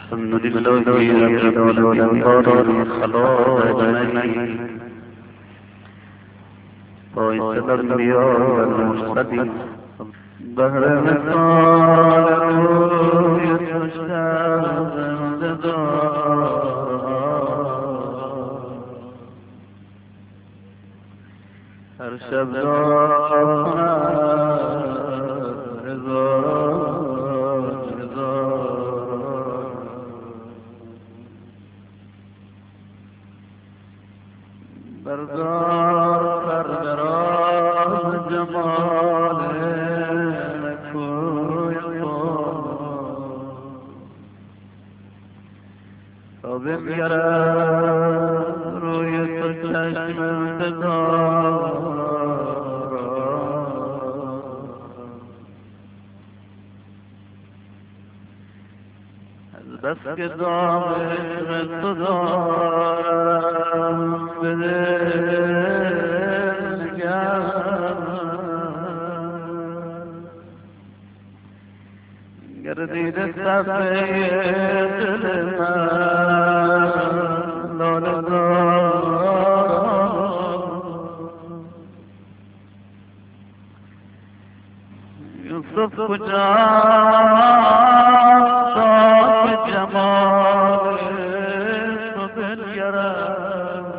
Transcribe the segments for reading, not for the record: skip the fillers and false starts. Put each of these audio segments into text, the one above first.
الحمد لله رب العالمين خلاق منی باعث الانبیاء و المرسلین بهر مثال رویت مشتاق زنده دار هر شب دعا کند بردار بردراز جمال کوی تا بنگرد روی تو چشم انتظار از بس که دام عشق تو دارم به دل گردیده صفحه دل من لاله زار یوسف کجا جمال تو بنگرد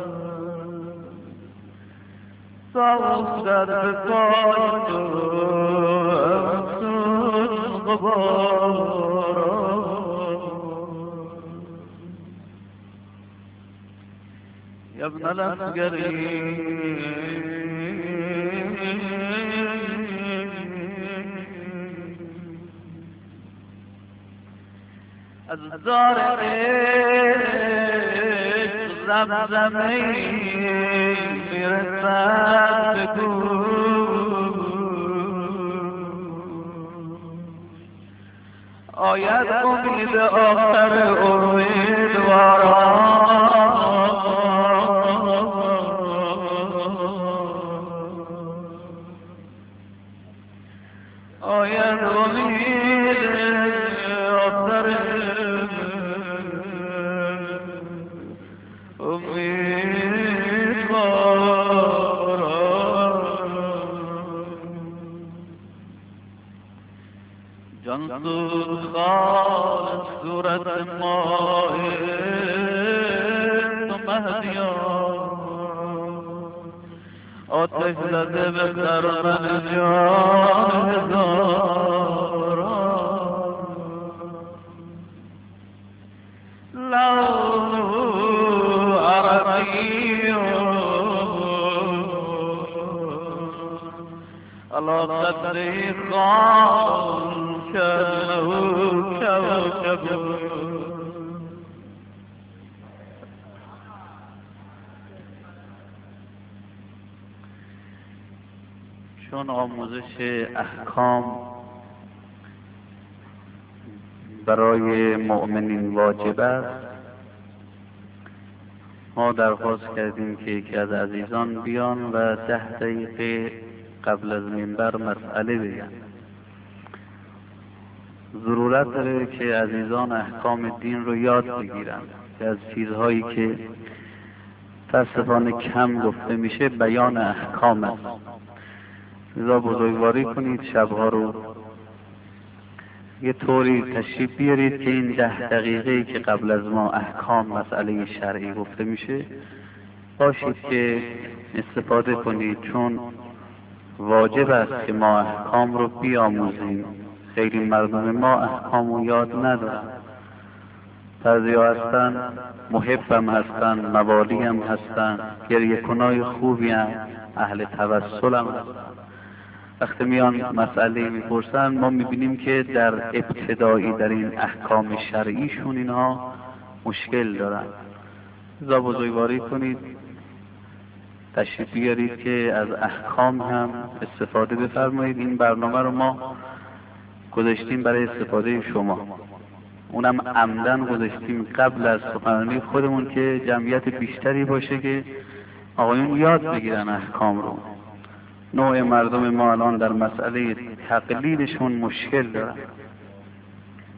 سوز در پای تو افسوس غبار یا ابن الاسگری از دار عشق زمزمه‌ای میرسد به گوش آید امید آخر امیدواران آید امید آخر جانسوز خال صورت ماه تو مهدیان آتش زده به خرمن جان هزاران لونه عرقی على قدره خان كأنه كوكب چون آموزش احکام برای مؤمنین واجب است ما درخواست کردیم که یکی از عزیزان بیان و 10 دقیقه قبل از منبر مسئله بگن. ضرورت داره که عزیزان احکام دین رو یاد بگیرن که از چیزهایی که متاسفانه کم گفته میشه بیان احکام است. لذا بزرگواری کنید شبها رو یه طوری تشریف بیارید که این 10 دقیقه‌ای که قبل از ما احکام مسئله شرعی گفته میشه باشید که استفاده کنید، چون واجب است که ما احکام رو بیاموزیم. خیلی مردم ما احکام رو یاد ندارن، بعضیا هستن محبم هستن، موالی هم هستن، گریه کنای خوبی هم، اهل توسل هم هستن. وقتی میان مسئله میپرسن ما میبینیم که در ابتدایی در این احکام شرعیشون اینها مشکل دارن. لذا بزرگواری کنید تشریف بیارید که از احکام هم استفاده بفرمایید. این برنامه رو ما گذاشتیم برای استفاده شما، اونم عمدن گذاشتیم قبل از سخنرانی خودمون که جمعیت بیشتری باشه که آقایون یاد بگیرن احکام رو. نوع مردم ما الان در مسئله تقلیدشون مشکل دارن.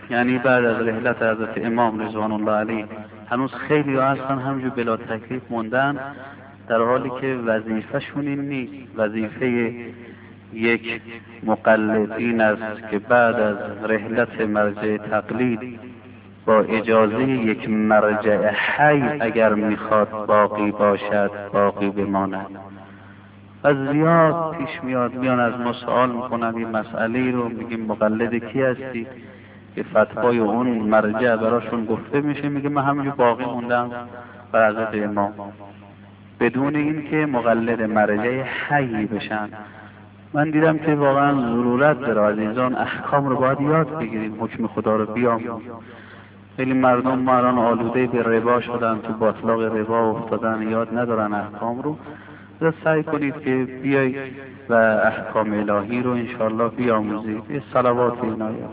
یعنی بعد از رحلت حضرت امام رضوان الله علیه هنوز خیلی ها هستن همجور بلا تکلیف موندن، در حالی که وظیفه‌شون این نیست. وظیفه یک مقلد این است که بعد از رحلت مرجع تقلید با اجازه یک مرجع حی اگر میخواد باقی باشد باقی بماند. و زیاد پیش میان از ما سوال میکنن این مسئله رو، میگیم مقلد کی هستی که فتوای اون مرجع براشون گفته میشه، میگه من همینجور باقی موندم بر حضرت امام، بدون اینکه مقلد مرجع حی بشن. من دیدم که واقعا ضرورت داره عزیزان احکام رو باید یاد بگیریم، حکم خدا رو بیاموزیم. خیلی مردم ما الان آلوده به ربا شدن، تو باطلاق ربا افتادن، یاد ندارن احکام رو. سعی کنید که بیایید و احکام الهی رو انشاءالله بیاموزید. یه صلوات عنایت.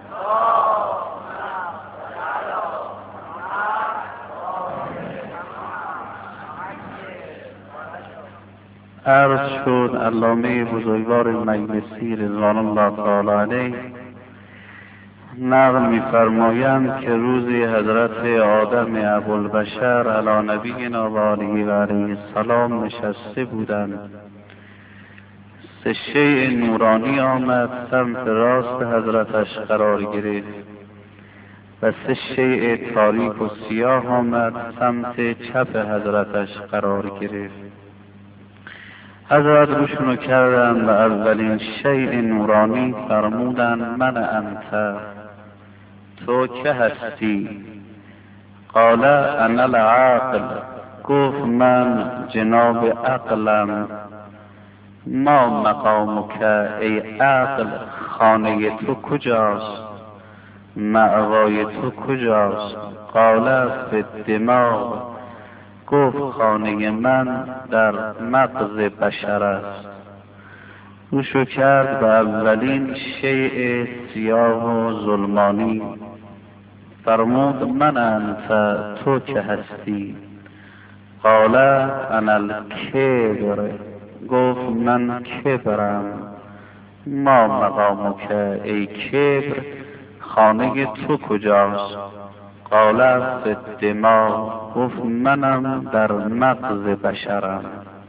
عرض شد علامه بزرگوار مجلسی رضوان الله تعالی علیه نقل می‌فرمایند که روزی حضرت آدم ابوالبشر علی نبینا و آله و علیه السلام نشسته بودند. سه شیء نورانی آمد سمت راست حضرتش قرار گرفت و سه شیء تاریک و سیاه آمد سمت چپ حضرتش قرار گرفت. حضرت روشونو کردن و اولین شیء نورانی فرمودن من انت، تو که هستی؟ قال انا العقل، گفت من جناب عقلم. ما مقامک ای عقل، خانه تو کجاست؟ مأوای تو کجاست؟ قال فی الدماغ، گفت خانه من در مغز بشر است. روشو کرد به اولین شیء سیاه و ظلمانی، فرمود من انت، تو که هستی؟ قال انا الکبر، گفت من کبرم. ما مقامک ای کبر، خانه تو کجاست؟ قال فی الدماغ، گفت منم در مغز بشرم.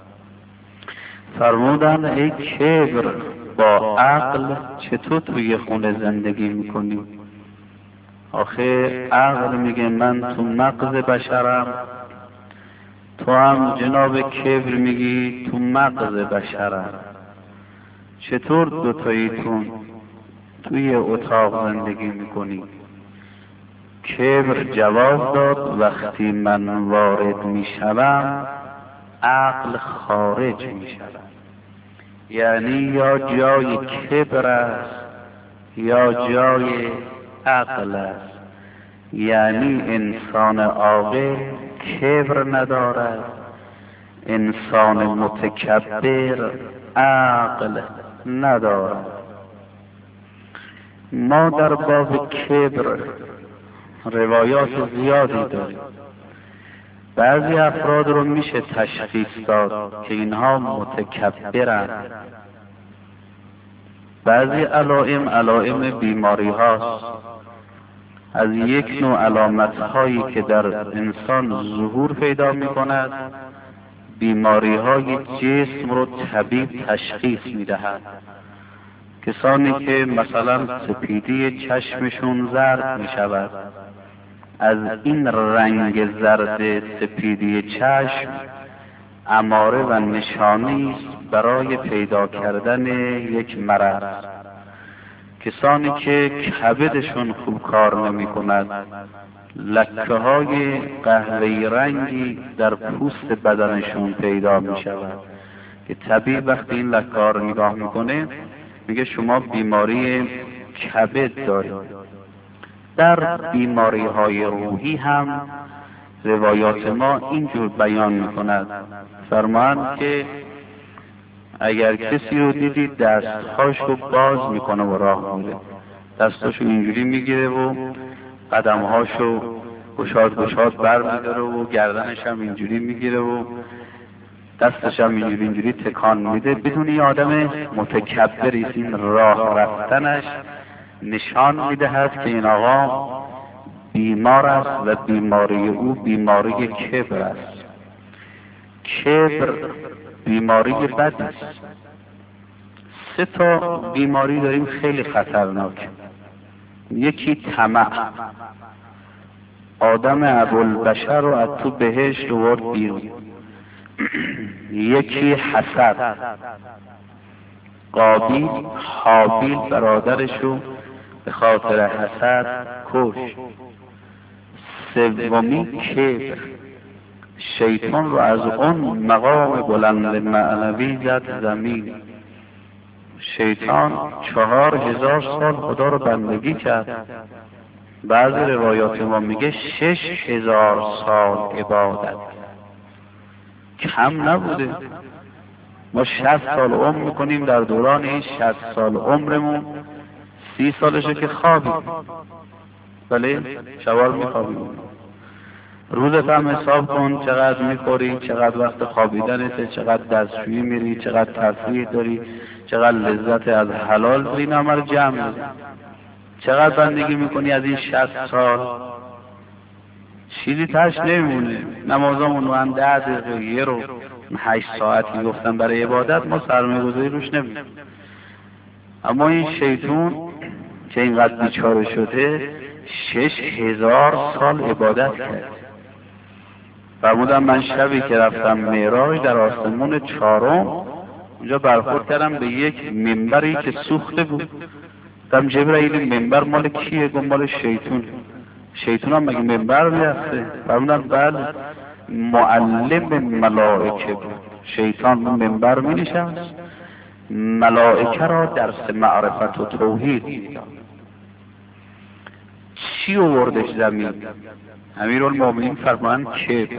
فرمودن ای کبر، با عقل چطور توی خونه زندگی میکنی؟ آخه عقل میگه من تو مغز بشرم، تو هم جناب کبر میگی تو مغز بشرم، چطور دوتاییتون توی اتاق زندگی میکنی؟ کبر جواب داد وقتی من وارد میشوم عقل خارج میشود. یعنی یا جای کبر است یا جای عقل است. یعنی انسان عاقل کبر ندارد، انسان متکبر عقل ندارد. ما در باب کبر روایات زیادی داریم. بعضی افراد رو میشه تشخیص داد که اینها متکبرند. بعضی علائم بیماری هاست. از یک نوع علامت هایی که در انسان ظهور پیدا می کند، بیماری های جسم رو طبیب تشخیص می دهد. کسانی که مثلا سپیدی چشمشون زرد می شود، از این رنگ زرد سپیدی چشم اماره و نشانی است برای پیدا کردن یک مرض. کسانی که کبدشون خوب کار نمی کند، لکه های قهوه‌ای رنگی در پوست بدنشون پیدا می شود که طبیب وقتی این لکه ها رو نگاه میکنه میگه شما بیماری کبد دارید. در بیماری های روحی هم روایات ما اینجور بیان میکند. فرمایند که اگر کسی رو دیدید دستهاشو باز میکنه و راه میره، دستاشو اینجوری میگیره و قدمهاشو گشاد بر میداره و گردنش هم اینجوری میگیره و دستش هم اینجوری تکان میده، بدون یه آدم متکبری این راه رفتنش نشان میدهد که این آقا بیمار است و بیماری او بیماری کبر است. کبر بیماری بدی است. 3 تا بیماری داریم خیلی خطرناک. یکی طمع، آدم ابوالبشر رو از تو بهشت آورد بیرون. یکی حسد، قابیل حابیل برادرش رو به خاطر حسد کش. سومی کبر، شیطان رو از اون مقام بلند معنوی زد زمین. شیطان 4000 سال خدا رو بندگی کرد. بعضی روایات ما میگه 6000 سال عبادت، کم نبوده. ما 60 سال عمر میکنیم، در دوران این 60 سال عمرمون 30 سالشه که خوابیم، بله شوال میخوابیم. روزت هم حساب کن چقدر میخوری، چقدر وقت خوابیدنته، چقدر دستشویی میری، چقدر تفریح داری، چقدر لذت از حلال داری. این همه رو جمع بزن. چقدر بندگی میکنی از این 60 سال؟ چیزی تاش نمیمونه. نمازامون من 10 دقیقه، یه رو 8 ساعتی گفتن برای عبادت، ما سرمایه گذاری روش نمیدیم. اما این شیطون که اینقدر بیچاره شده 6000 سال عبادت کرد. فرمودم من شبی که رفتم معراج در آسمون 4م اونجا برخورد کردم به یک منبری که سوخته بود. گفتم جبرائیل منبر مال کیه؟ گفت مال شیطون. شیطون هم مگه منبر میرفته؟ فرمودم بله، معلم ملائکه بود. شیطان منبر می نشست، ملائکه را درس معرفت و توحید میداد. چی آوردش زمین؟ امیرالمومنین فرمایند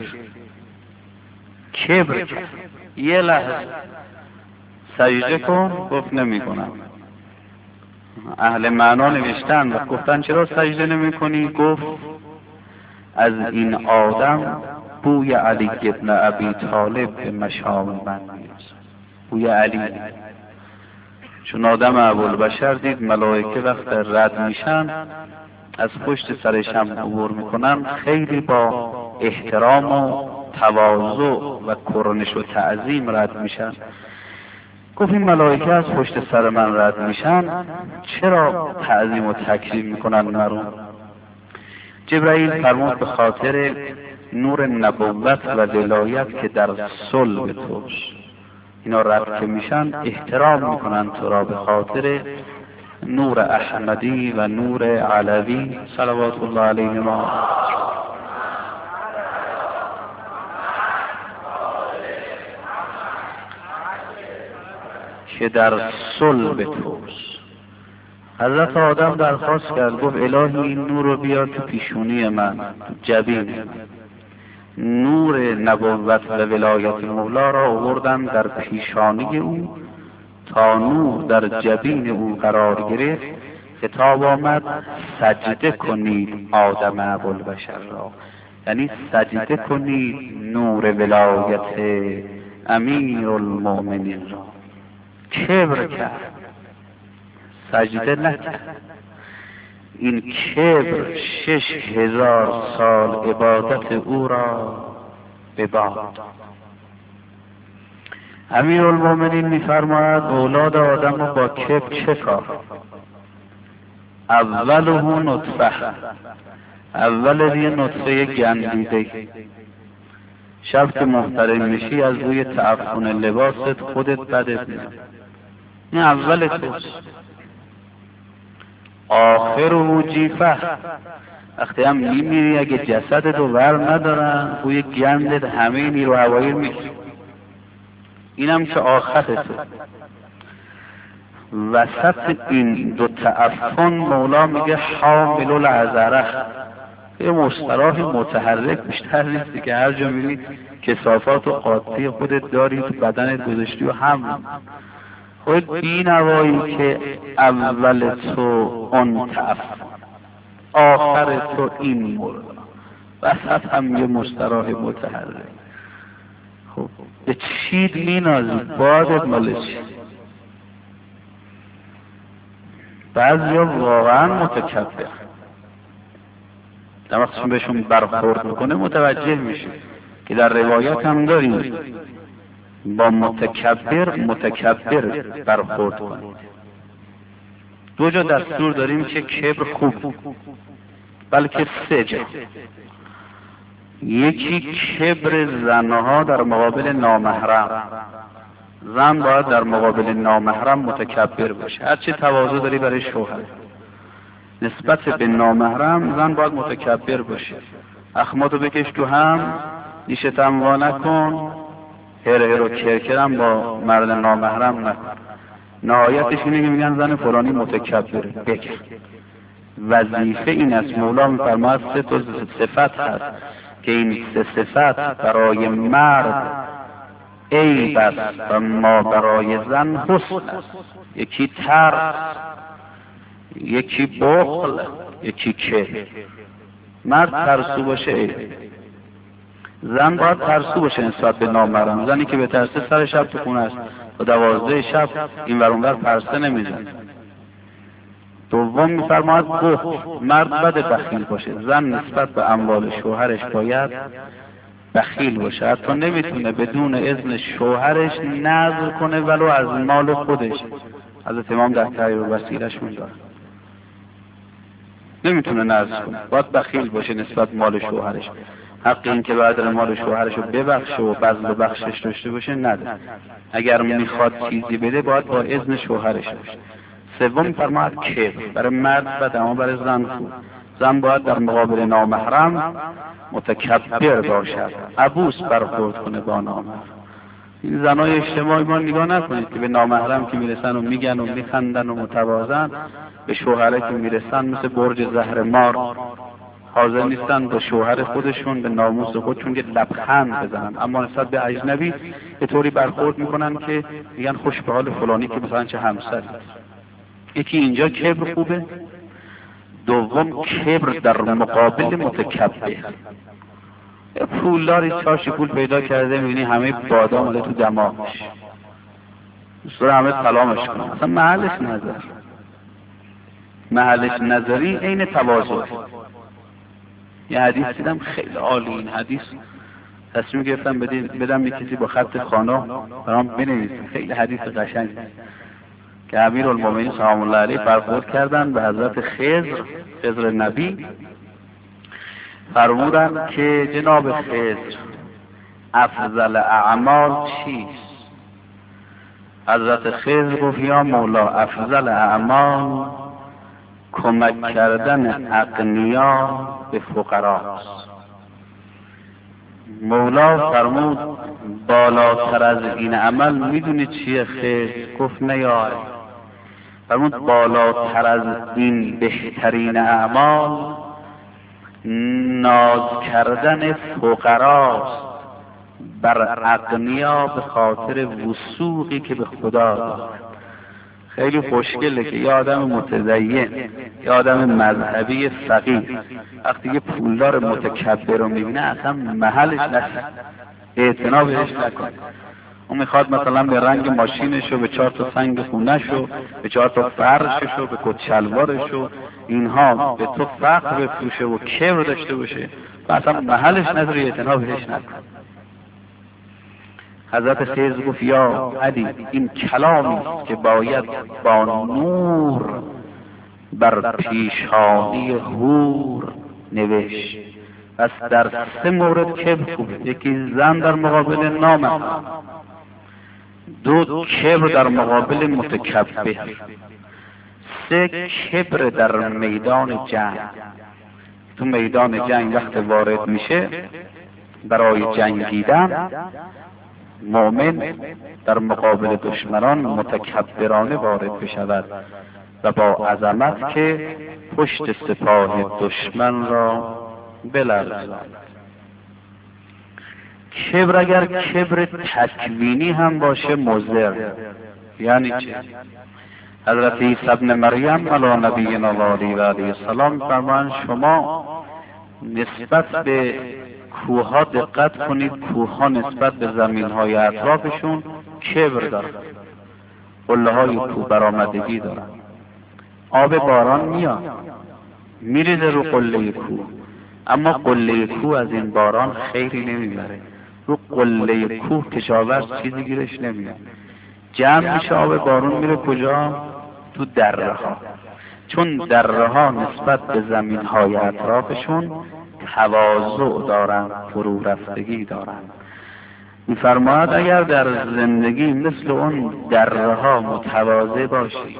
کبر کرد. یه لحظه سجده کن، گفت نمی کنم. اهل معنا نوشتن و گفتن چرا سجده نمی کنی؟ گفت از این آدم بوی علی ابن ابی طالب به مشام من میرسد. بوی علی، چون آدم ابوالبشر دید ملائکه وقت رد میشن از پشت سرش هم عبور میکنن، خیلی با احترام و تواضع و کرنش و تعظیم رد میشن. گفت این ملائکه از پشت سر من رد میشن، چرا تعظیم و تکریم میکنن مرون؟ جبرائیل فرمود به خاطر نور نبوت و ولایت که در صلب توست. اینا رد که میشن احترام میکنن تو را به خاطر نور احمدی و نور علوی صلوات الله علیهما. که در صلب توست. حضرت آدم درخواست کرد، گفت الهی این نور رو بیار تو پیشونی من، تو جبین. نور نبوت و ولایت مولا را آوردن در پیشانی او تا نور در جبین او قرار گرفت. خطاب آمد سجده کنید آدم ابوالبشر را، یعنی سجده کنید نور ولایت امیرالمومنین را. کبر کرد، سجده نکرد. این کبر 6000 سال عبادت او را به باد. امیرالمومنین می‌فرماید اولاد آدم رو با کبر چه کار؟ اوله نطفه، اول یه نطفه گندیده. شب که محترم میشی از روی تعفن لباست خودت بدت میاد. این اول توست. آخر و جیفه، وقتی هم میمیری اگه جسدت رو ور ندارن بوی گندت همه نیرو هوایی میگیری. اینم که آخرته. وسط این دو تعفن مولا میگه حامل العذره. یه مصطلح متحرک بیشتر نیستی که هر جا میری کثافات و قاطی خودت داری تو بدنت گذاشتی و هم خود بینوایی که اول تو اون تعفن، آخر تو این مورد، وسط هم یه مصطلح متحرک. خب به چید مینازی؟ بادت مالشی. بعضیا واقعا متکبر، در وقتشون بهشون برخورد میکنه متوجه میشه که در روایت هم داریم با متکبر برخورد کنید. دو جا دستور داریم که کبر خوب، بلکه سه جا. یکی کبر زنها در مقابل نامحرم. زن باید در مقابل نامحرم متکبر باشه، هرچی تواضع داری برای شوهر، نسبت به نامحرم زن باید متکبر باشه. اخماتو بکش تو هم، نیشتم وا نکن، هر و کرکرم با مرد نامحرم نکن. نهایتش اینه که میگن زن فلانی متکبره. بگه وظیفه این است. مولا میفرماید 3 تا صفت هست که این 3 صفت برای مرد عیب است و ما برای زن حسن است. یکی ترس، یکی بخل، یکی کبر. مرد ترسو باشه، زن باید ترسو باشه نسبت به نامحرم. زنی که به ترسه سر شب تو خونه است و 12 شب این ور اون ور پرسه نمیزن. دوم میفرماید بخل، مرد بد بخیل باشه. زن نسبت به اموال شوهرش باید بخیل باشه، حتی نمیتونه بدون اذن شوهرش نذر کنه ولو از مال خودش. حضرت امام در تحریر وسیله‌اش میگه نمیتونه نذر کنه، باید بخیل باشه نسبت مال شوهرش. حق این که بعد مال شوهرش رو ببخشه و بذل و بخشش داشته باشه نداره. اگر میخواد چیزی بده باید با اذن شوهرش باشه. سوم میفرماید کبر، برای مرد بد اما برای زن خوب. زن باید در مقابل نامحرم متکبر باشد، عبوس برخورد کنه با نامحرم. این زنای اجتماعی ما نگاه نکنید که به نامحرم که میرسن و میگن و میخندن و متواضعن، به شوهره که میرسن مثل برج زهرمار حاضر نیستن با شوهر خودشون به ناموس خودشون که لبخند بزنن، اما نسبت به اجنبی به طوری برخورد میکنن که میگن خوش به حال فلانی که مثلا چه همسری. یکی اینجا کبر خوبه. دوم کبر در مقابل متکبر. پولداری چارشی پول پیدا کرده، میبینی همه بادام اومده تو دماغش، دوست داره همه سلامش کنه، اصلا محلش نظری عین تواضع. یه حدیث دیدم خیلی عالی، این حدیث تصمیم گرفتم بدم به کسی با خط خانه برام بنویسه. خیلی حدیث قشنگی که امیرالمومنین سلام الله علیه برخورد کردن به حضرت خضر نبی، فرمودن که جناب خضر افضل اعمال چیست؟ حضرت خضر گفت یا مولا افضل اعمال کمک کردن اغنیا به فقرا. مولا فرمود بالاتر از این عمل میدونی چیه خضر؟ گفت نه یا. فرمود بالاتر از این بهترین اعمال ناز کردن فقراست بر اغنیا به خاطر وثوقی که به خدا دارد. خیلی خوشگله که یه آدم متدین، یه آدم مذهبی فقیر وقتی یه پولدار متکبر رو میبینه اصلا محلش نشه، اعتنا بهش نکنه. اون میخواد مثلا به رنگ ماشینش و به 4 تا سنگ خونش و به 4 تا فرشش و به کت شلوارش و اینها به تو فقر بفروشه و کبر داشته باشه و اصلا محلش نذاری، اعتنا بهش نکنه. حضرت خضر گفت یا علی این کلامی که باید با نور بر پیشانی حور نوشت. پس در 3 مورد کبر خوبه. یکی زن در مقابل نامحرم، 2 کبر در مقابل متکبر، 3 کبر در میدان جنگ. تو میدان جنگ وقت وارد میشه برای جنگیدن، مؤمن در مقابل دشمنان متکبرانه وارد بشود و با عظمت که پشت سپاه دشمن را بلرزاند. کبر اگر کبر تکوینی هم باشه مضر. یعنی چه؟ حضرت عیسی ابن مریم علی نبینا و علیه السلام فرمایند شما نسبت به کوه‌ها دقت کنید، کوه‌ها نسبت به زمین‌های اطرافشون کبر دارن، قله‌های کوه برآمدگی دارن. آب باران میاد میریزه رو قله کوه، اما قله کوه از این باران خیری نمیبره. رو قله کوه کشاورز چیزی گیرش نمیاد. جمع میشه آب بارون میره کجا؟ تو دره ها، چون دره ها نسبت به زمین های اطرافشون تواضع دارن، فرو رفتگی دارن. میفرماید اگر در زندگی مثل اون دره ها متواضع باشی،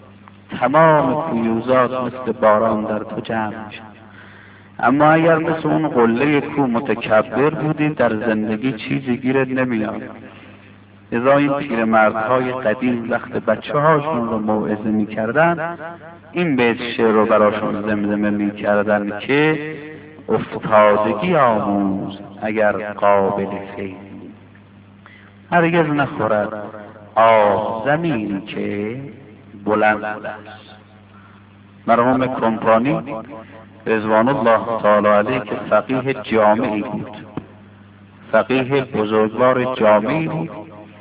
تمام فیوزات مثل باران در تو جمع میشن. اما اگر مثل اون قله کوه متکبر بودی، در زندگی چیزی گیرت نمیاد. لذا این پیرمردهای قدیم وقت بچه هاشون رو موعظه میکردن، این بیت شعر رو براشون زمزمه میکردن که افتادگی آموز اگر قابل فیضی، هرگز نخورد آب زمینی که بلند است. مرحوم کمپانی رضوان الله تعالی علیه که فقیه جامعی بود، فقیه بزرگوار جامعی بود،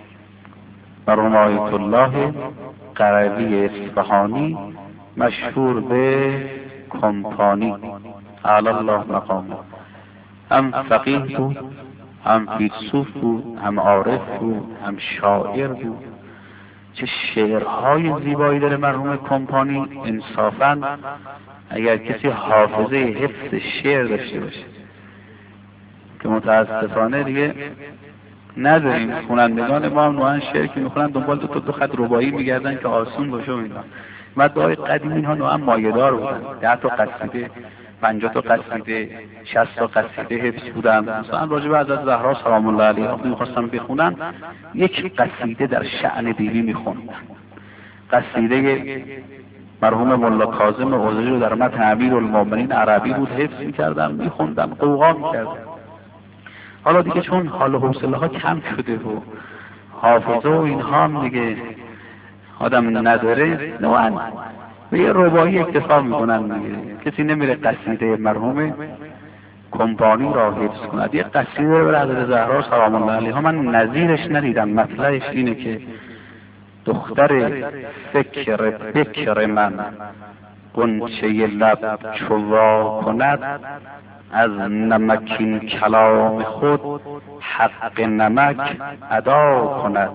مرحوم آیت الله قروی اصفهانی مشهور به کمپانی اعلی الله مقامه، هم فقیه بود، هم فیلسوف بود، هم عارف بود، هم شاعر بود. چه شعرهای زیبایی داره مرحوم کمپانی. انصافاً اگر کسی حافظه حفظ شعر داشته باشه، که متاسفانه دیگه نداریم، خوانندگان ما هم نوعاً شعر که میخونن دنبال دو خط رباعی میگردن که آسون باشه و اینا. مدعای قدیم اینها نوعاً مایه‌دار بودن، 10 تا قصیده، 50 تا قصیده، 60 تا قصیده حفظ بودن. مثلا راجع به حضرت زهرا سلام الله علیها میخواستن بخونن، یک قصیده در شأن دیوی میخوندن. قصیده مرحوم ملا کاظم عذری رو در متن امیرالمومنین عربی بود، حفظ میکردن، میخوندن، قوقا میکردن. حالا دیگه چون حال و حوصله ها کم شده و حافظه و اینها هم دیگه آدم نداره، نوعاً به یه رباعی اکتفا میکنن دیگه. کسی نمیره قصیده مرحوم کمپانی را حفظ کند. یه قصیده به حضرت زهرا سلام الله علیها من نظیرش ندیدم. مطلعش اینه که دختر فکر بکر من غنچه لب چوا کند، از نمکین کلام خود حق نمک ادا کند.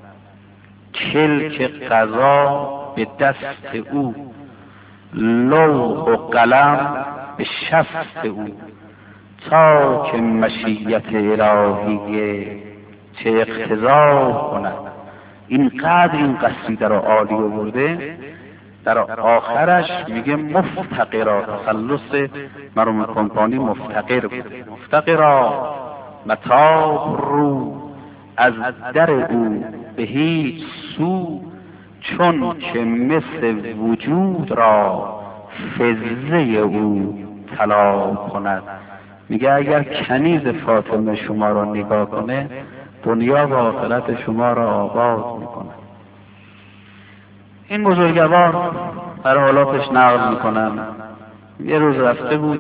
کلک قضا به دست او، لوح و قلم به شست او، تا که مشیت الهیه چه اقتضا کند. اینقدر این قصیده رو عالی آورده، در آخرش میگه مفتقرا، تخلص مرحوم کمپانی مفتقر بود. مفتقرا متاب رو از در او به هیچ سو، چون که مثل وجود را فضه او طلا کند. میگه اگر کنیز فاطمه شما را نگاه کنه، دنیا و آخرت شما را آباد میکنه. این بزرگوار در حالاتش نقل میکنن، یه روز رفته بود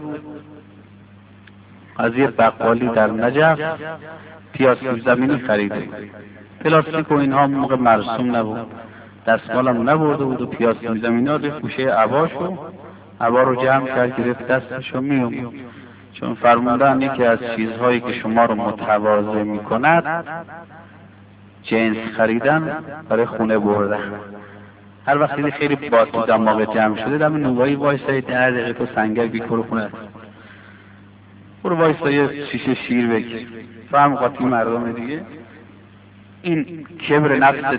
از یه بقالی در نجف پیاز سیب زمینی خریده. پلاستیک و اینها موقع مرسوم نبود، دستمالم نبرده بود و پیاز سیب زمینی ها ریخت گوشه عباشو، عبا رو جمع کرد گرفت دستشو میومد. چون فرمودن یکی از چیزهایی که شما رو متواضع میکند جنس خریدن برای خونه بردن. هر وقتی خیلی باد تو دماغ جمع شده، دم نوایی وایسای 10 دقیقه تو سنگر بیکر خونه برو وایسای یه شیشه شیر بگیر. فهم قاطی مردم دیگه. این کبر نفست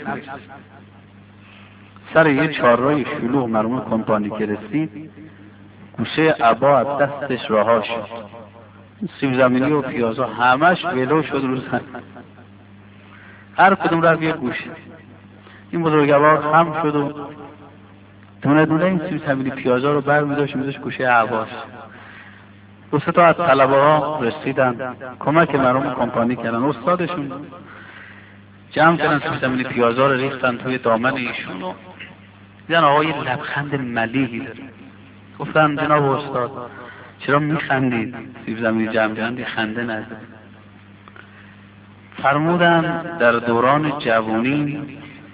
سر یه چهارراه شلوغ مرحوم کمپانی که رسید، گوشه عبا از دستش رها شد. سیب زمینی و پیازا همش ولو شد رو زمین، هر کدوم رفت یه گوشه. این بزرگوار خم شد و دونه دونه این سیب زمینی پیازا رو بر میداشت گوشه عباش. 2 تا از طلبه ها رسیدن، کمک مرحوم کمپانی کردن، استادشون جمع کردن سیب زمینی پیازا رو ریختن توی دامن ایشون و دیدن آقای لبخند ملیحی داره. گفتن جناب استاد چرا میخندید؟ سیب زمینی جمع کردن خنده نداره. فرمودن در دوران جوانی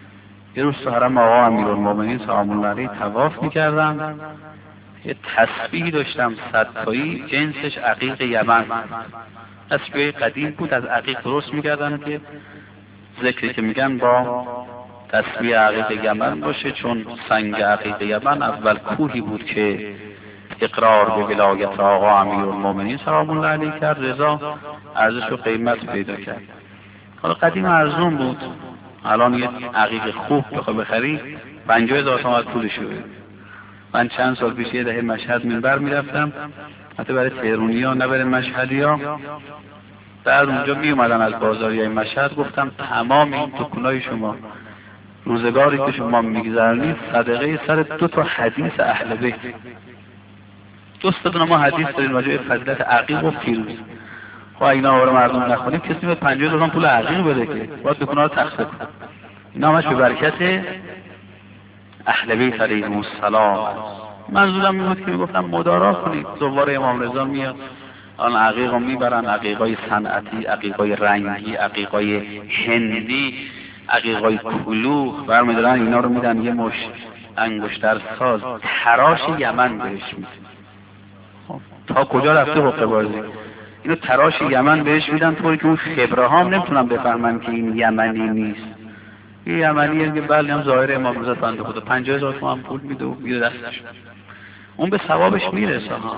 یه روز تو حرم آقا امیرالمومنین سلام الله علیه طواف میکردم، یه تسبیح داشتم 100 تایی، جنسش عقیق یمن، تسبیح قدیم بود، از عقیق درست میکردن که ذکری که میگن با تسبیح عقیق یمن باشه، چون سنگ عقیق یمن اول کوهی بود که اقرار به ولایت آقا امیرالمومنین سلام الله علیه کرد، رضا ارزش و قیمت پیدا کرد. حالا قدیم ارزون بود، الان یه عقیق خوب بخوای بخری 50,000 تومان پولش بده. من چند سال پیش یه دهه مشهد منبر میرفتم، حتی برای تهرونی‌ها نه برای مشهدی‌ها، بعد اونجا می اومدن از بازاریای مشهد، گفتم تمام این دکونای شما روزگاری که شما میگذرونید صدقه سر 2 تا حدیث اهل بیت. 2 تا ما حدیث داریم راجع به فضیلت عقیق و فیروز. خب اینا رو مردم نخونیم کسی به 50,000 تومان پول عقیق بده که باید دکونا رو تخته کنه. اینا همش به برکت اهل بیت علیهم السلام. منظورم این بود که میگفتم مدارا کنید، زوار امام رضا میاد آن عقیق رو میبرن، عقیقای صنعتی، عقیقای رنگی، عقیقای هندی، عقیقای کلوخ برمیدارن، اینا رو میدن یه مش انگشتر ساز تراش یمن بهش میدن. تا کجا رفته حقه بازی؟ اینو تراش یمن بهش میدن طوری که اون خبره ها هم نمیتونن بفهمن که این یمنی نیست. این یمنیه که بله هم ظاهر امام رضا بنده خدا 50,000 تومان پول میده و میده دستش، اون به ثوابش میرسه ها.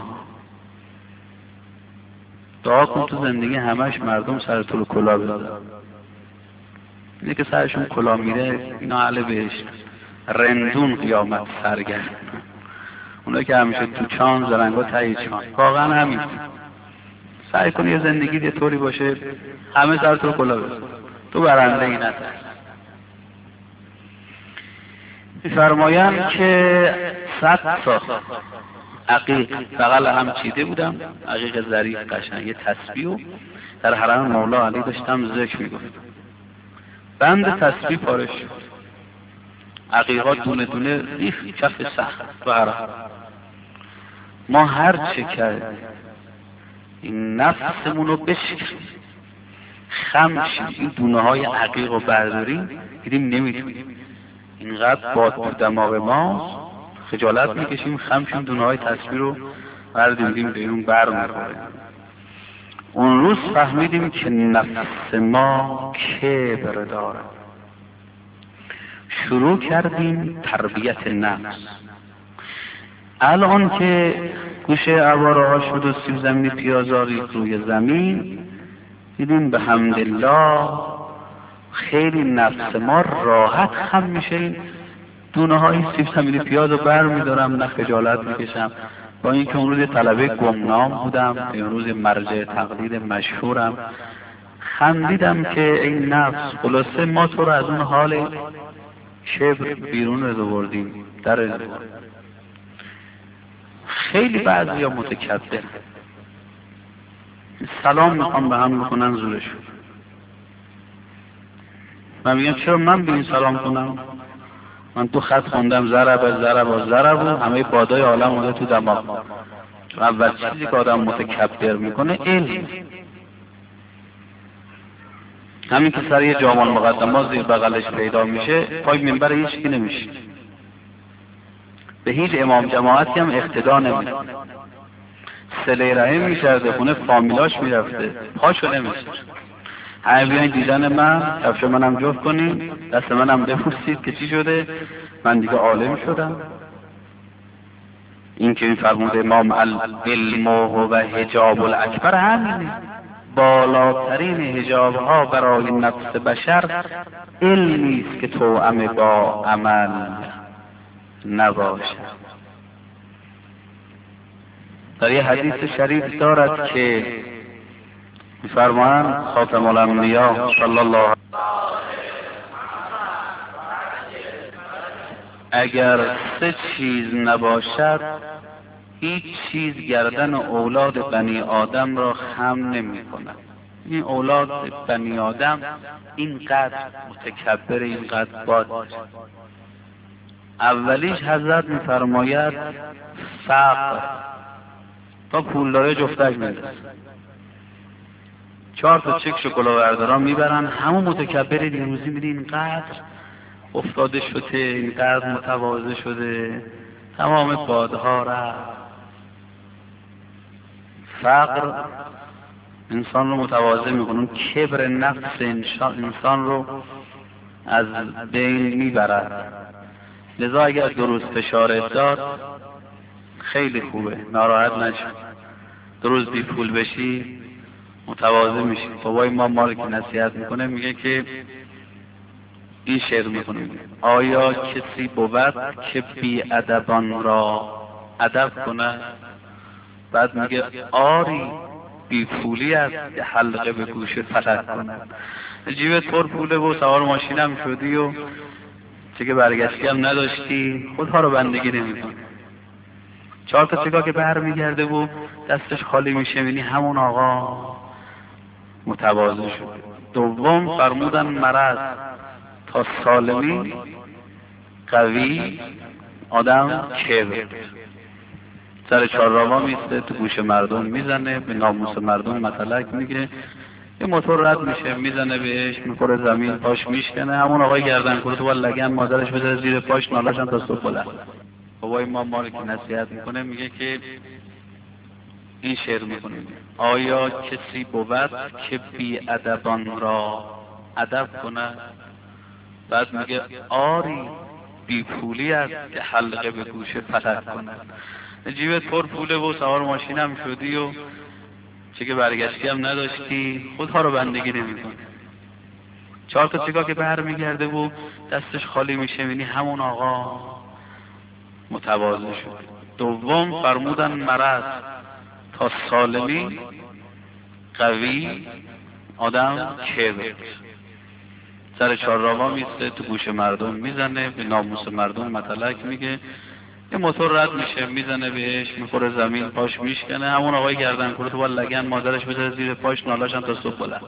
دعا کن تو زندگی همش مردم سر تو رو کلا بذارن. اینه که سرشون کلا میره اینا اهل بهشت، رندون قیامت سرگرد، اونا که همیشه تو چان زرنگا تایی چان. واقعا همین سعی کنی یه زندگی یه طوری باشه همه سر تو رو کلا بذارن، تو برنده ای نترس. میفرمایند که 100 تا عقیق بغل هم چیده بودم، عقیق ظریف قشنگ، یه تسبیح در حرم مولا علی داشتم ذکر میگفتم، بند تسبیح پاره شد، عقیقات دونه دونه ریخت کف سخت و حرم. ما هر چه کرد این نفسمون رو بشکن خم شیم، این دونه های عقیق رو برداریم، دیدیم نمیتونیم، اینقدر باد تو دماغ ما خجالت میکشیم، خم شیم، دونه های تسبیح رو برداریم بیرون بر میخوریم. اون روز فهمیدیم که نفس ما کبر داره، شروع کردیم تربیت نفس. الان که گوشه عواره ها شد و سیب زمینی پیازاری روی زمین، دیدیم به حمدالله خیلی نفس ما راحت خم میشه، این دونه های سیب زمینی پیاز رو بر میدارم، نه خجالت میکشم. با اینکه اون روز طلبه گمنام بودم، اون روز مرجع تقلید مشهورم، خندیدم که این نفس خلاصه ما تو رو از اون حال کبر بیرون رو بردیم در خیلی بعضی ها متکبر سلام میخوام به هم بکنن زورشون. من میگم چرا من به این سلام کنم؟ من تو خط خوندم ضرب همه بادای عالم اومده تو دماغ. اول چیزی که آدم متکبر میکنه علم. همین که سر یه جامع المقدمات زیر بغلش پیدا میشه پای منبر هیچ کی نمیشه، به هیچ امام جماعتی هم اقتدا نمیده، صله رحم میکرده، خونه فامیلاش میرفته، پاشو نمیشه. همه بیاین دیدن من، کفش منم جفت کنین، دست منم بپوسید که چی شده، من دیگه عالم شدم. این که این فرموده امام العلم و حجاب الاکبر، همینه بالاترین حجاب ها برای نفس بشر علمی است که توأم با عمل نباشد. در یه حدیث شریف دارد که می‌فرمایند خاتم الانبیا صلی الله علیه اگر 3 چیز نباشد هیچ چیز گردن اولاد بنی آدم را خم نمی کند. این اولاد بنی آدم اینقدر متکبر، اینقدر باد. اولیش حضرت می‌فرماید فقر، تا پول داره جفتش میرسه. 4 تا چک شکلات برداران میبرن، همون متکبر دیروزی میدین اینقدر افتاده شده، اینقدر متواضع شده، تمام بادها رفت. فقر انسان رو متواضع میکنه، اون کبر نفس انسان رو از بین میبرد. لذا اگر 2 روز فشارت داد خیلی خوبه، ناراحت نشی. 2 روز بی پول بشی متواضع میشی. بابای ما رو که نصیحت میکنه میگه که این شعر میکنه: آیا کسی بود که بی ادبان را ادب کنه؟ بعد میگه آری بی پولی است که حلقه به گوش فلک کنه. جیبت پر پوله و سوار ماشین هم شدی و چه برگشتی هم نداشتی، خودها رو بندگی نمیکنی. 4 تا چگاه که بر میگرده و دستش خالی میشه، میبینی همون آقا متواضع شد. دوم فرمودن مرض تا سالمی قوی آدم کبر. سر چهارراه میسته، تو گوش مردم میزنه، به ناموس مردم مطلق میگه. یه موتور رد میشه میزنه بهش، میخوره زمین، پاش میشکنه. همون آقای گردن کلوت با لگن مادرش بذاره زیر پاش، نالاشم تا صبح بلند. بابای ما رو که نصیحت میکنه میگه که این شعر میکنه: آیا کسی بود که بی ادبان را ادب کنه؟ بعد میگه آری بی پولی است که حلقه به گوش فلک کنه. جیبت پر پوله و سوار ماشین هم شدی و چه برگشتی هم نداشتی، خودها رو بندگی نمیکنی. 4 تا چگاه که بر میگرده و دستش خالی میشه، میبینی همون آقا متواضع شد. دوم فرمودن مرض تا سالمی قوی آدم کبر. سر چهارراه میسته، تو گوش مردم میزنه، به ناموس مردم مطلق میگه. یه موتور رد میشه میزنه بهش، میخوره زمین، پاش میشکنه. همون آقای گردن کلوت با لگن مادرش بذاره زیر پاش، نالاشم تا صبح بلند.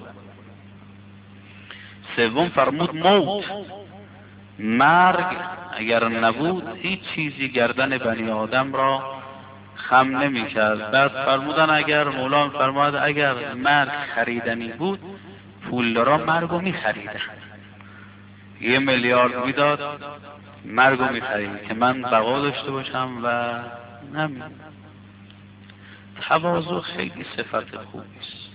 سوم فرمود موت مرگ اگر نبود هیچ چیزی گردن بنی آدم را خم نمیکرد. بعد فرمودن اگر مولانا فرمود اگر مرگ خریدنی بود پولدارا مرگو میخریدن، 1 میلیارد میداد مرگو میخرید که من بقا داشته باشم و نمی. تواضع خیلی صفت خوبی است.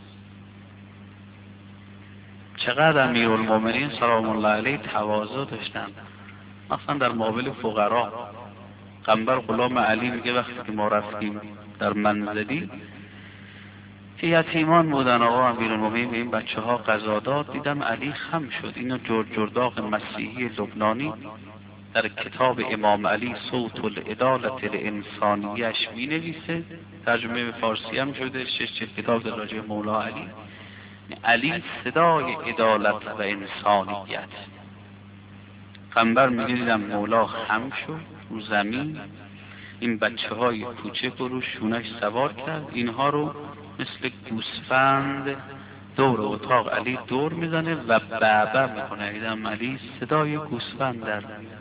چقدر امیرالمومنین سلام الله علیه تواضع داشتن، مثلا در مقابل فقرا. قنبر غلام علی میگه وقتی که ما رفتیم در منزلی که یتیمان بودن، آقا امیرالمومنین به این بچه ها غذا داد، دیدم علی خم شد. اینو جرداق مسیحی لبنانی در کتاب امام علی صوت العدالت الانسانیش می نویسه، ترجمه به فارسی هم شده، 6 جلد کتاب در راجع مولا علی. علی صدای عدالت و انسانیت. قنبر میگه دیدم مولا خم شد رو زمین، این بچه های کوچک رو شونش سوار کرد، اینها رو مثل گوسفند دور اتاق علی دور میزنه و بعبع میکنه. دیدم علی صدای گوسفند در میاره.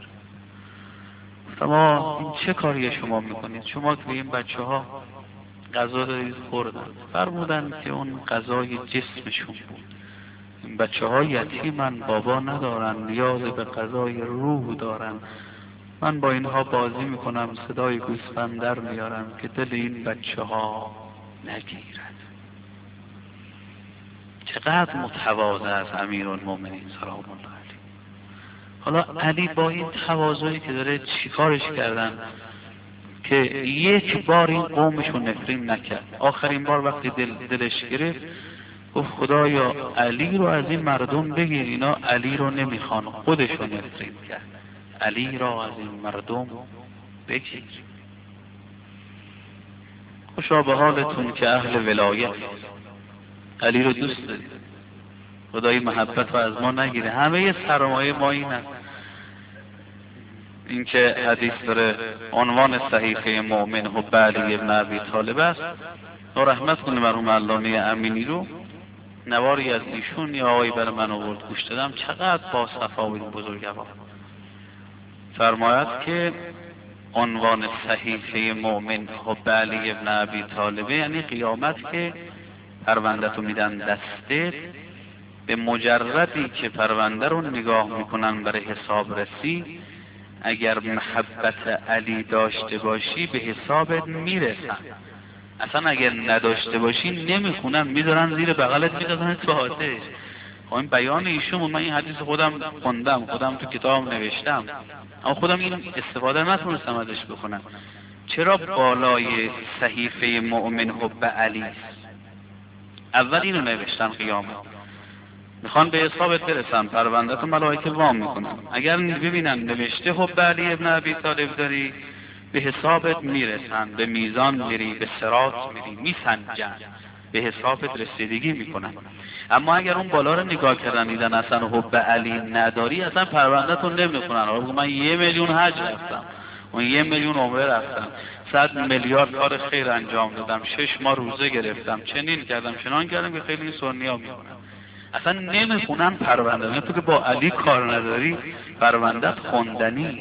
شما این چه کاری شما میکنید؟ شما که این بچه ها غذا دارید خوردن. فرمودن که اون غذای جسمشون بود. این بچه ها یتیمن، بابا ندارن، نیاز به غذای روح دارن. من با اینها بازی میکنم، صدای گوسفند در میارم که دل این بچه ها نگیرد. چقدر متواضع است امیرالمومنین سلام الله علیه. حالا علی با این تواضعی که داره چیکارش کردن که 1 بار این قومشو نفرین نکرد. آخرین بار وقتی دلش گرفت گفت خدایا علی رو از این مردم بگیر، اینا علی رو نمیخوان، خودشو نفرین کرد. علی را از این مردم بگیر. خوشا به حالتون که اهل ولایت علی رو دوست دارید، خدای محبت رو از ما نگیره. همه سرمایه ما این است. این که حدیث داره عنوان صحیفه مؤمن حب علی ابن ابی طالب است، و رحمت کنه مرحوم علامه امینی رو، نواری از ایشون یا آقایی برای من آورد گوش دادم، چقدر با صفا و این بزرگوار فرماید که عنوان صحیفه مؤمن حب علی ابن ابی طالب یعنی قیامت که پرونده تو میدن دستت، به مجردی که پرونده رو نگاه میکنن برای حساب رسی، اگر محبت علی داشته باشی به حسابت میرسن. اصلا اگر نداشته باشی نمیخونن، میذارن زیر بغلت میذارن تو آتش. خب این بیان ایشون، من این حدیث خودم خوندم، خودم تو کتاب نوشتم، اما خودم این استفاده نتونستم ازش بکنم. چرا بالای صحیفه مؤمن حب علی؟ اول اینو نوشتن قیامت، میخوان به حسابت برسن، پرونده تو ملائکه وام میکنن، اگر ببینن نوشته حب علی ابن ابی طالب داری به حسابت میرسن، به میزان میری، به صراط میری، میسنجن، به حسابت رسیدگی میکنن. اما اگر اون بالا رو نگاه کردن دیدن اصلا حب علی نداری، اصلا پرونده تو نمیکنن. من 1 میلیون حج رفتم، اون 1 میلیون عمره رفتم، 100 میلیارد کار خیر انجام دادم، 6 ماه روزه گرفتم، چنین کردم چنان کردم که خیلی سنی ها میکنن، اصلا نمیخونن پرونده. تو که با علی کار نداری، پروندت خوندنی.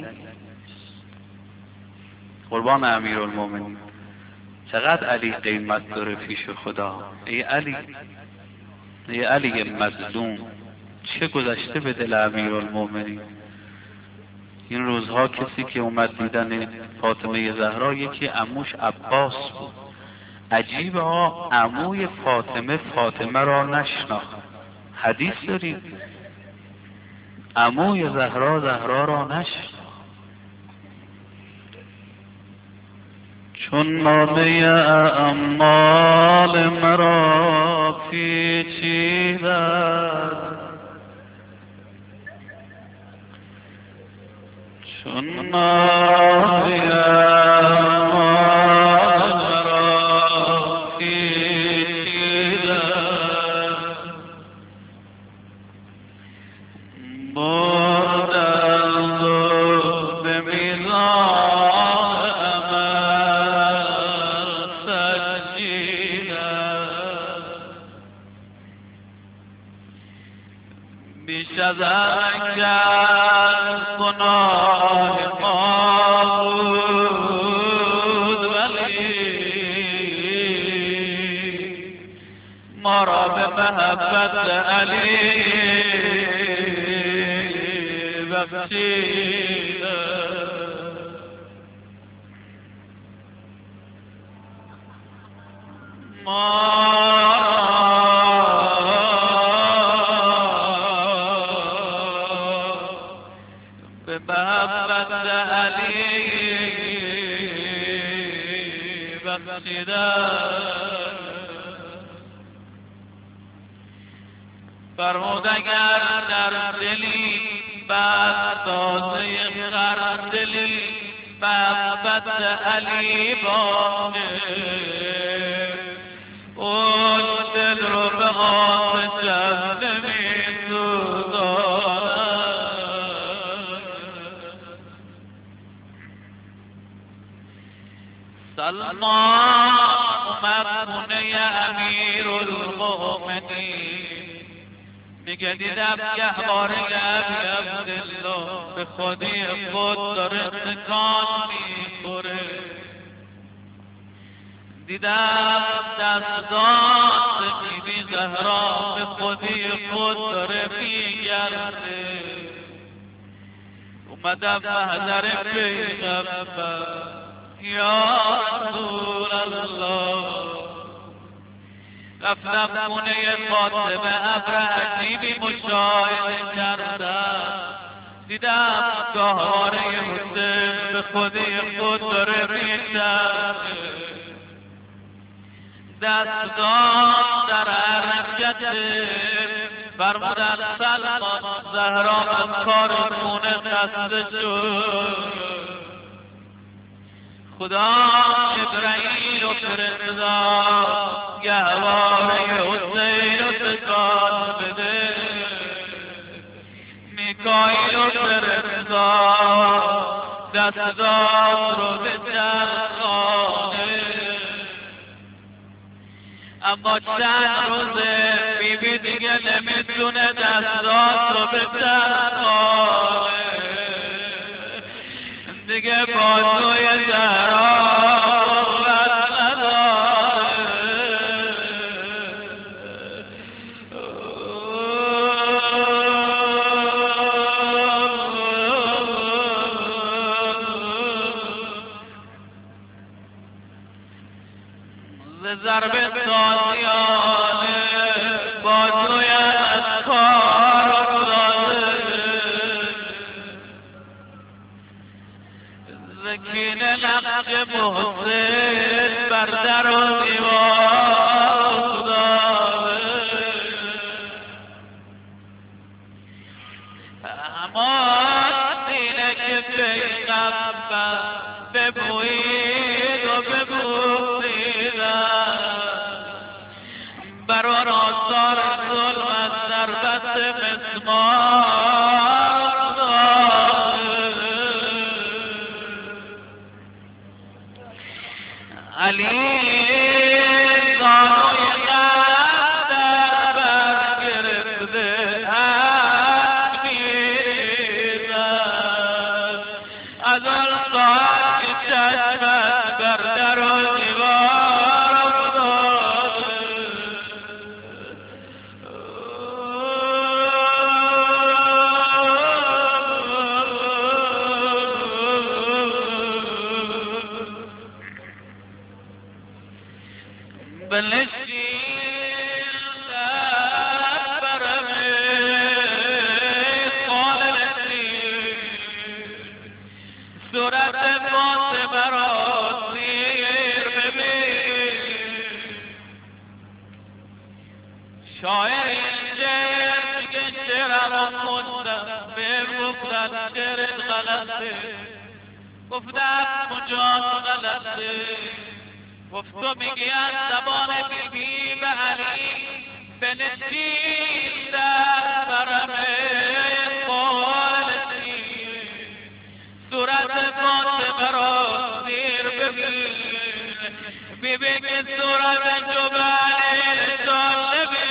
قربان امیرالمومنین، چقدر علی قیمت داره پیش خدا. ای علی، ای علی مظلوم، چه گذشته به دل امیرالمومنین. این روزها کسی که اومد دیدن فاطمه زهرا، یکی عموش عباس بود. عجیبه ها، عموی فاطمه را نشناخت. حدیث داریم عموی زهرا را نشناخت. چون ناله امال مرا پیچیدد، چون ناله امال مرا پیچیدد، بردند و به میزان بیش از اگر گناه ما بود، ولی ما را به محبت علی بخشید. به محبت علی بخشیدن. فرمود اگر در دلی بس تازه خردلی محبت علی باشه، اون دل رو به آتشم نمی‌سوزاند. سلمان اومد خونه امیرالمومنین، میگه دیدم گهواره ابی عبدالله به خودی خود داره تکان میخوره، دیدم دستات بیبی زهرا به خودی خود داره میگرده. اومدم محضر پیغمبر، یا رسول الله، رفتم خونه فاطمه، امر عجیبی مشاهده کردم، دیدم گهواره حسین به خودی خود داره میگرده، دستان در حرکت. فرمودن سلمان زهرا از کار خونه خسته شد، خدا جبرائیل و فرستاد گهواره حسین رو تکان بده، میکائیل و فرستاد دستات رو به چرخانه. اما چند روزه بیبی دیگه نمیتونه دستات رو به چرخانه، دیگه بازوی زهرا قوت نداره. ضرب تازیانه بازوی از کار افتاده زکین نقش محسن بر در و دیوار افتاده اما اینه که پیغمبر ببویید و ببوسیدن بر آن آثار ظلم از ضربت مسمار علی زانوی قدر برگرفته حق می‌ریزد از آن ساعت که چشمت بر در و دیوار افتاده بلشین در برمه قالتی صورت فاطمه را سیر ببین شاعر اینجا میگه شعرم خوندم بگفتن شعر غلطه گفتم مجاز غلطه گفت تو میگی از زبان بیبی به علی بنشین در برمه قالتی صورت فاطمه را سیر ببین ببین که صورت جبل جالبه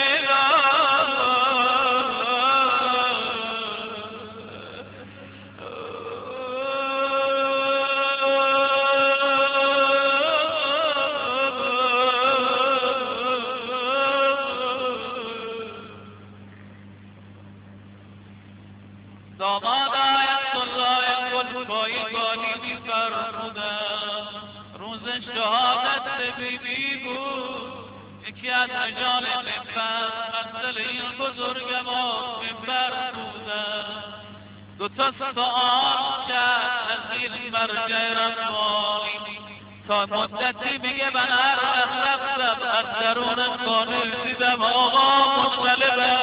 داماد آیت الله گلپایگانی می‌فرمودند روز شهادت بیبی بود یکی از رجال منبر منزل این بزرگوار منبر بودند دو تا سوال کرد از این مرجع ربانی تا مدتی میگه من هر وقت رفتم از درون خانه دیدم آقا مطلبه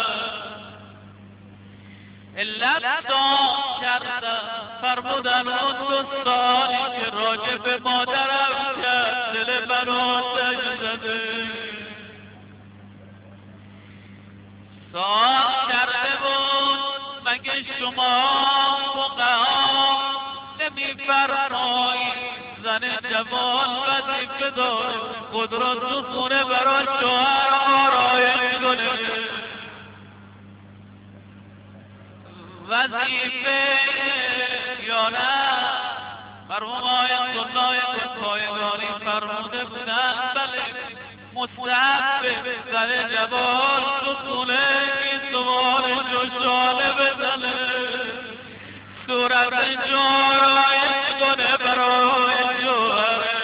علت دام کردم فرمودن اون دوستانی که راجع به مادرم کرد دل منو آتش زده سوال کرده بود مگه شما فقها نمی‌فرمایید زن جوان وظیفه داره خود را تو خونه برای شوهر آرایش کنه وظیفه یا نه مرحوم آیت الله گلپایگانی فرموده بودن بله مستحب زن جوان تو خونه این سوال جوشاله بزنه صورت جارایش کنه برای جوهره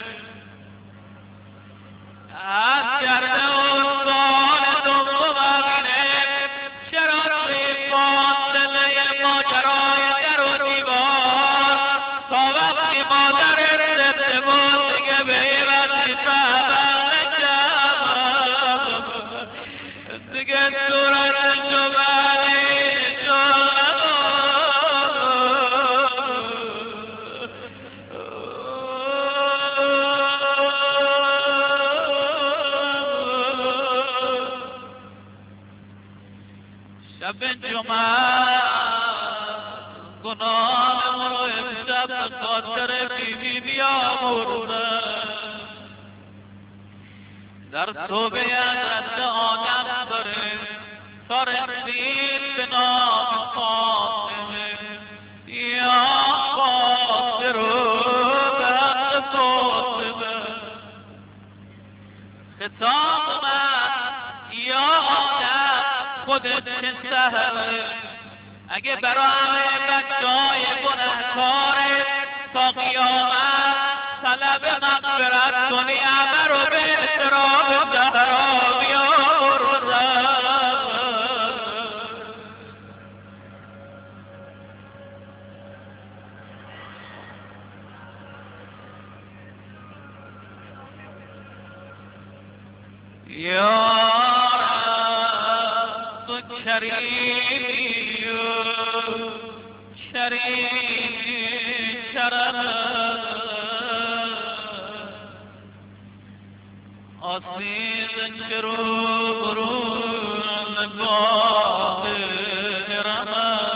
از کرده و سوال دوم همینه چرا توی فاصله ماجرای در و دیوار تا وقتی مادر رسیده بود دیگه به یه وقتی فهمم نکردم دیگه صورت جوانی شب جمعه گناه ما رو امشب به خاطر بیبی بیامرزه در توبه حضرت آدم داره تا رسید به نام فاطمه یا فاطمه به حق فاطمه خطاب اومد یا آدم خودت چه سهله اگه برای بچه‌های گنه‌کارت تا قیامت طلب مغفرت کنی همه رو به احترام زهرا بیاوردم. یا رب تو کریمی شرم آسیز کرو برون باقرم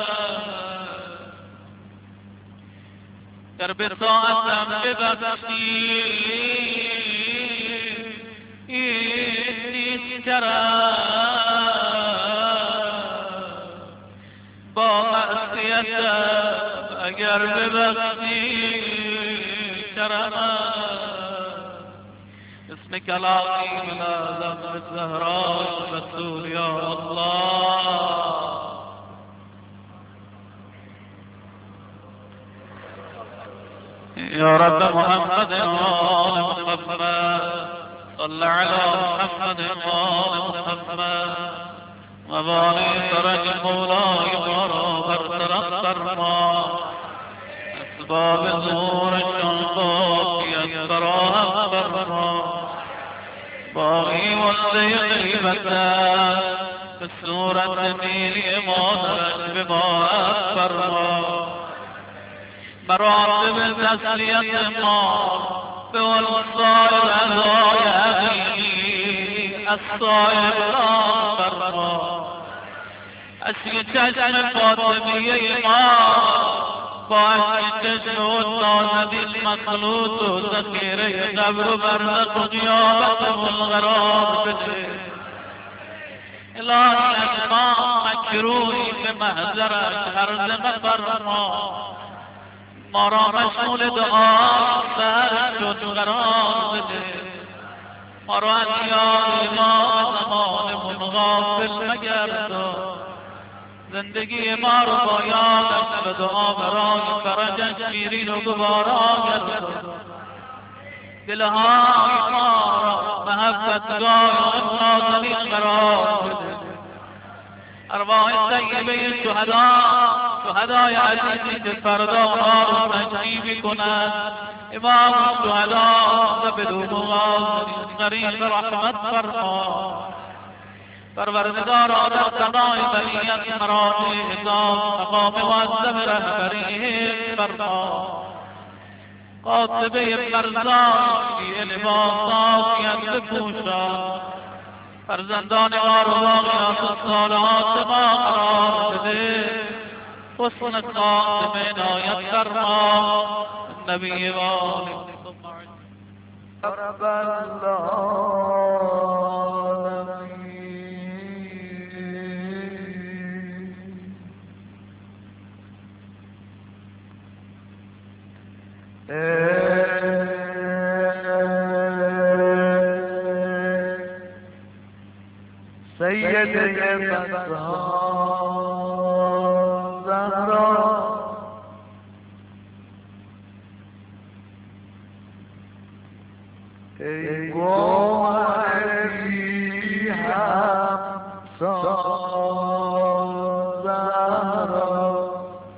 در بطاعتم ببخشی نیست کرم با معصیتم اگر ببخشی کرم اسمك العظيم الأعظم الزهراء الرسول يا الله. يا رب محمد وآل محمد صل على محمد وآل محمد وبارك فرج مولاي برابر فرما اسباب ظهور الشنطاق يسرها فرما باقی مانده غیبتت به صورت نیلی مادرش به ما فرما مراتب تسلیت ما به وسائل اعضای حقیقی الصائب را فرما اشک چشم فاطمیه ما با اشک چشم استاد دل مخلوط و ذخیره قبر و برزخ و قیامتمون قرار بده. الهی از ما مکروهی به محضرش هرزه فرما ما را مشغول دعا سر شد قرار بده. ما را از یاد ما زمانمون غافل مگردان زندگی ما رو با یادش و دعا برای فرجش شیرین و گوارا گردان. دلهای ما را محبتگاه و نازنین قرار بده. ارواح طیبه شهدای عزیزی که فردا ما رو تشریف کند امام شهدا و بدون غاز غریب رحمت فرما. پروردگار در سماع بریت مراتب حساب مقام معظم رهبری فرما. قاطبه فرزان لباس عافیت بپوشان فرزندان ما رو باقیات الصالحات ما قرار بده. حسن خاتمه عنایت فرما نبی و رب العالمین. سیده مدها زهرا ای گوهری همسا زهرا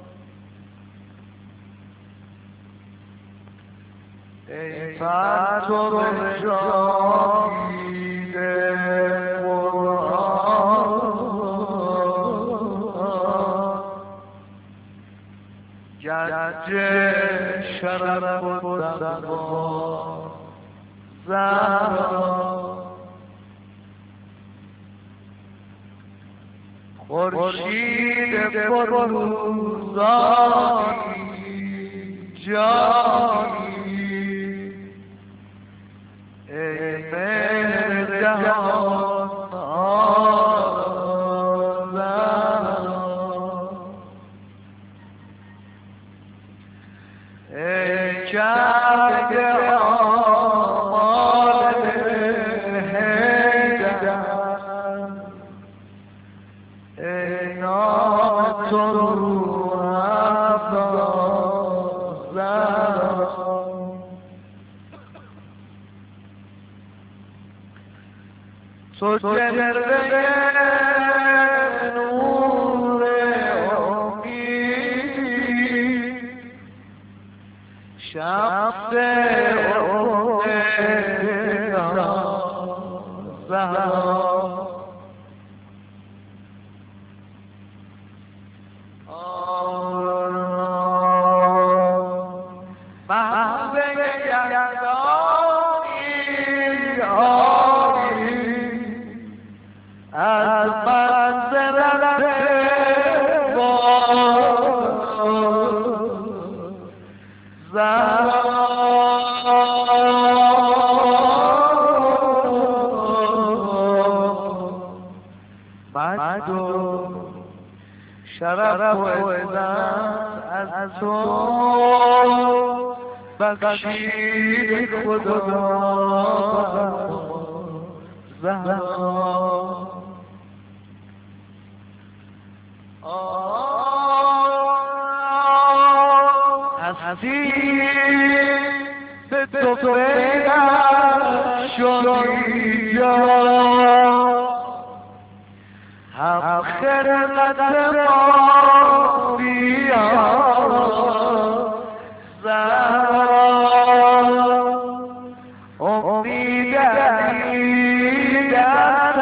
ای فتو رشاده گنج شرف و تقوا زهرا خورشید فروزانی جانی ای مهر جهان شرق آمال هیدر ای نام تو رو افزا تو جلوه نور امید شمس زهرا شرف و عزت از تو بخشید خدا زهرا هستی به تو پیدا شدی هم خدمت ما بیا زهرا امید علی در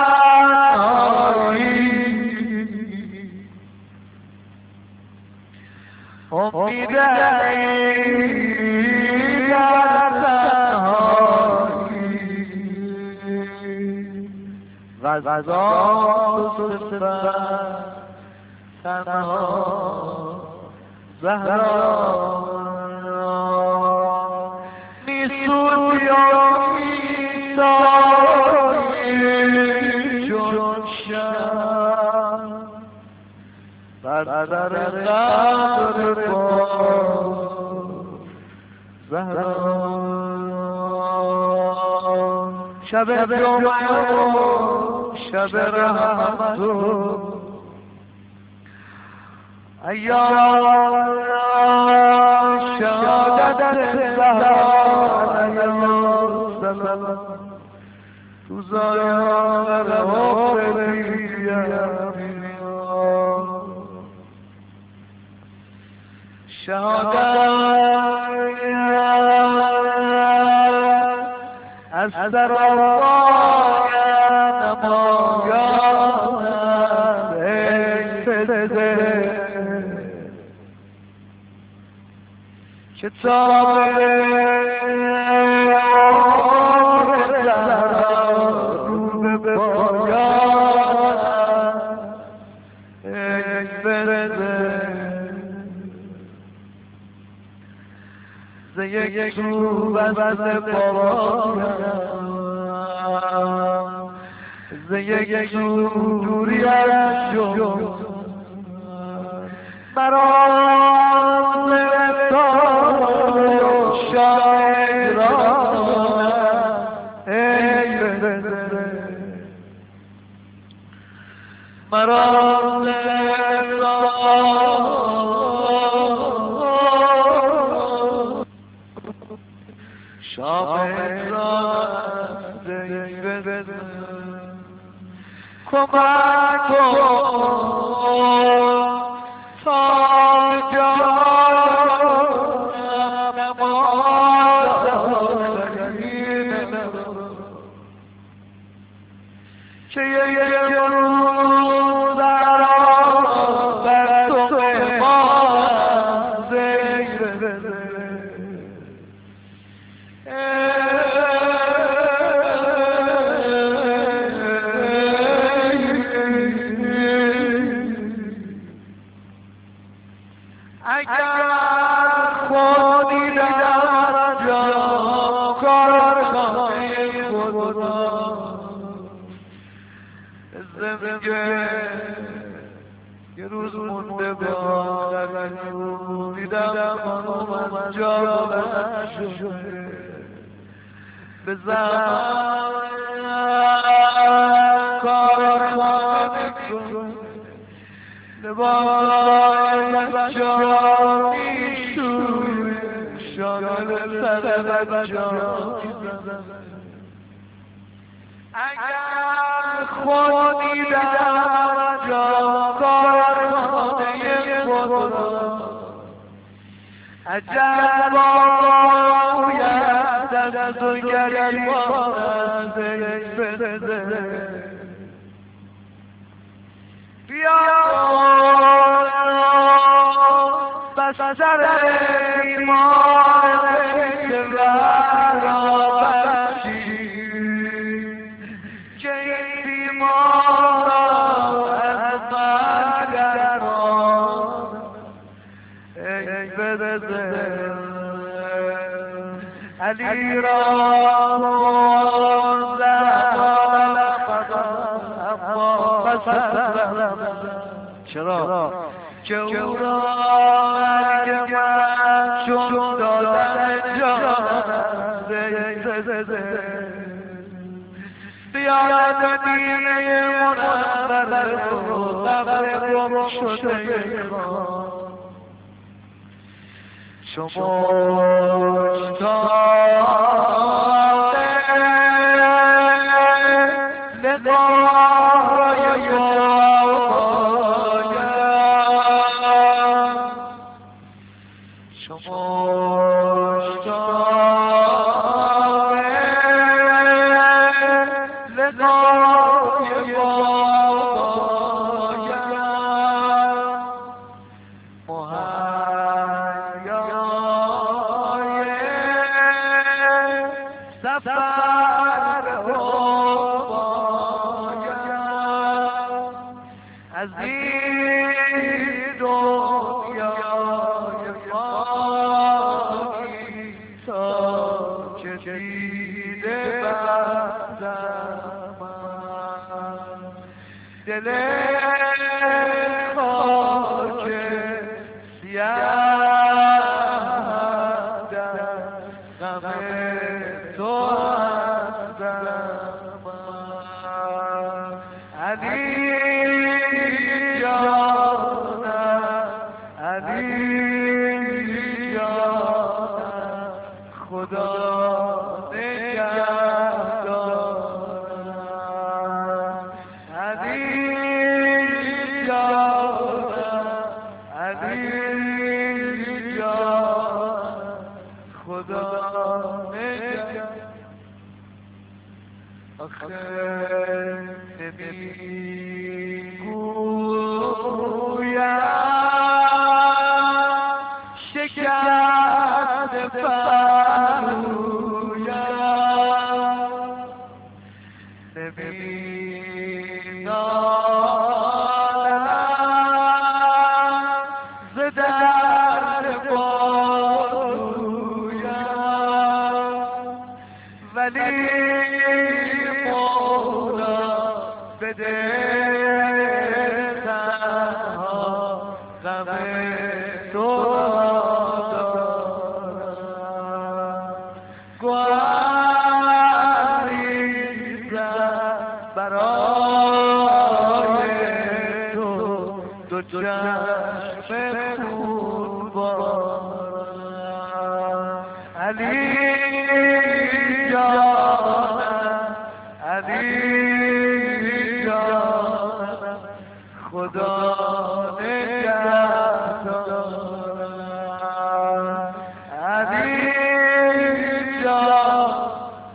تنهایی امید علی در تنهایی غذا تنها زهرا نیسود یا میسایی چون شم بر سر قبر با زهرا شب جمعه شب رحمت ایام شهادت زهرا ایام سلام تو زایان حب شهادت از سراپای نمایان ای فده کتاب زهرا رو به پایان ای فده ز یک سو بسته بابایم ز یک سو دوری از جمع مرام لفتای شاعران ای بزره مرام لفتای شاعران ای بزره کمک کن تا جانم که یک روز بر تو قماز اگر خودی در جا کارخانه خدا زمگه یه روز مونده با غنیون دیدم خانوم از جا بلند شده به زمان کارخانه کن لباس بچه ها میشوی شامل سر بچه ها اگر خودی در جا کارخانه خدا عجب باید دست و گریبان از این بزده بیا بسر ایمان دلبر را بخشی که این بیمار را از برگران ای بده علی را چرا؟ که او را مرگ من چون دادن جانم بیاید دینه منور رو قبر گم شده شما از این دنیای خاکی تا که دیده بندم دل خاک سیاه در غم تو هستم علی خدا نگهدارم علی جانم علی جانم خدا نگهدارم آخه نمیگویم شکست ولی مولا بده تنها غم تو دارم گوهریزم برای تو چشم خون بارم علی جانم علی جانم خدا نگهدارم علی جانم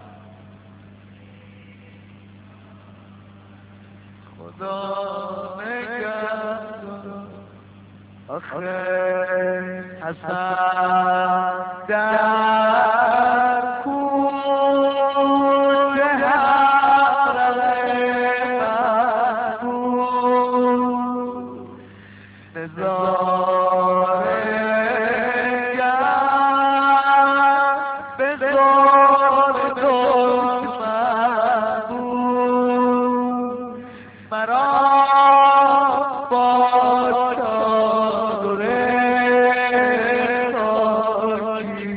خدا نگهدارم آخه حسن در کوی حرم بود نظاره کرد به زور دشمن بود مرا با چادر خاکی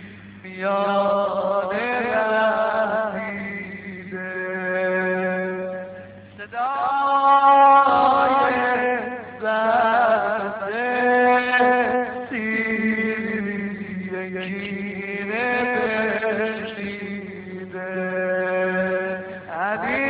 میانه رسیده صدای زرد سیری کینه بشنیده علی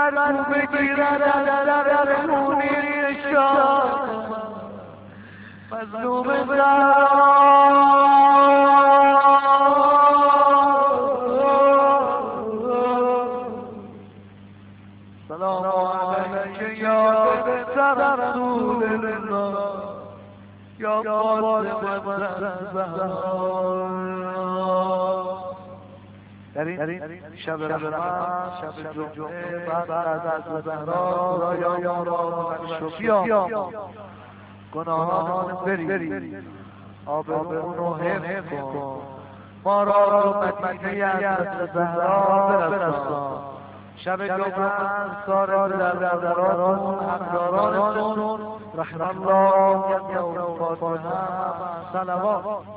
برگو بگیرد در خونی شاه مظلوم سلام علیک یا رسول الله یا فاطمه الزهرا. در این شب رحمت، شب جمعه، بعد از زهرا خدایا را شفیا گناهان بری آبرون رو حفظ کن، ما را به مدینه از زهرا برسان. شب جمعه انصار درباران همدارانتون رحم الله یا فاطمه صلوات